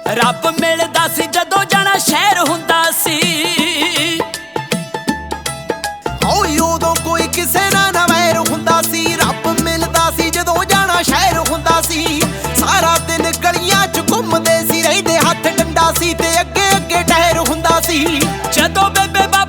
ਰੱਬ ਮਿਲਦਾ ਸੀ ਜਦੋਂ ਜਾਣਾ ਸ਼ਹਿਰ ਹੁੰਦਾ ਸੀ। ਓਏ ਉਦੋਂ ਕੋਈ ਕਿਸੇ ਨਾਲ ਨਾ ਵੈਰ ਹੁੰਦਾ ਸੀ। ਰੱਬ ਮਿਲਦਾ ਸੀ ਜਦੋਂ ਜਾਣਾ ਸ਼ਹਿਰ ਹੁੰਦਾ ਸੀ। ਸਾਰਾ ਦਿਨ ਗਲੀਆਂ 'ਚ ਘੁੰਮਦੇ ਸੀ, ਰਹਿੰਦੇ ਹੱਥ ਡੰਡਾ ਸੀ ਤੇ ਅੱਗੇ ਅੱਗੇ ਟਹਿਰ ਹੁੰਦਾ ਸੀ। ਜਦੋਂ ਬੇਬੇ